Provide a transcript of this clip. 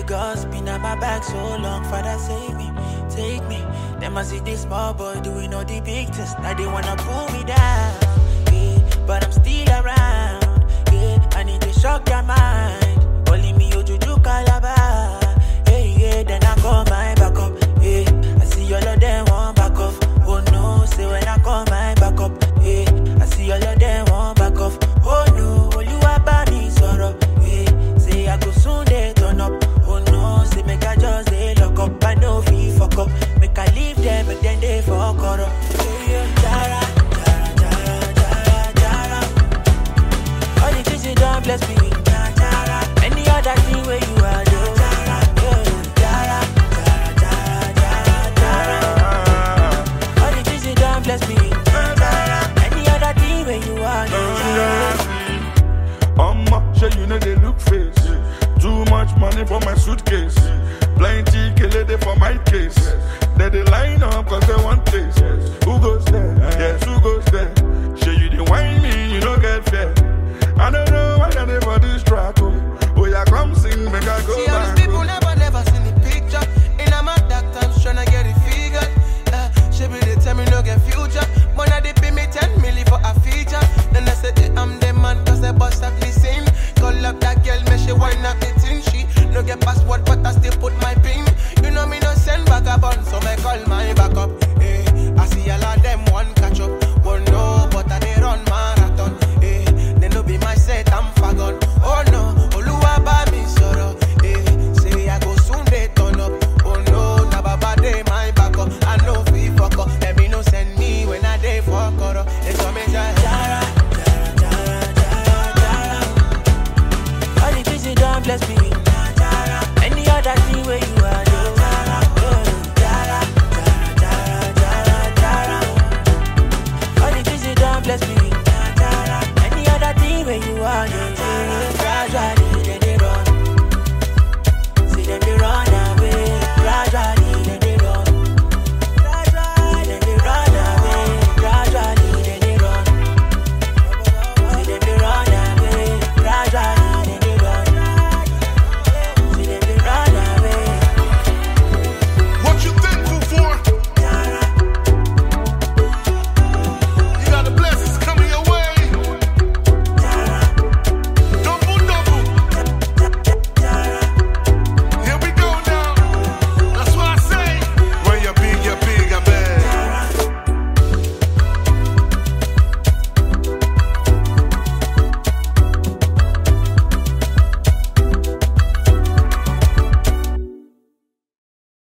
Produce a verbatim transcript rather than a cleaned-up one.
be gossiping at my back so long. Father, save me, take me. Them I see this small boy doing all the big things. Now they wanna pull me down, yeah. But I'm still around, yeah. I need to shock their mind. Calling me Ojuju Calabar, yeah, yeah. Then I call my back up, yeah. I see all of them want back off. Oh no, say when I call my back up, yeah. I see all of them want back off. Oh no, you about me sorrow, yeah. Say I go soon they turn up. Oh no, say make I just they lock up. I know if fuck up, make I leave them but then they fuck up. Yeah, yeah. Jara, jara, jara, jara, jara. All the things you done bless me with, jara, jara. Any other thing where you are, do, jara, yeah. Jara, jara, jara, jara, jara. All the things you done bless me with, jara. Any other thing where you are, do, jara. Mama, sure you know they look face. Too much money for my suitcase. Plenty kill it for my case. They they line up cause they want taste. Who goes there?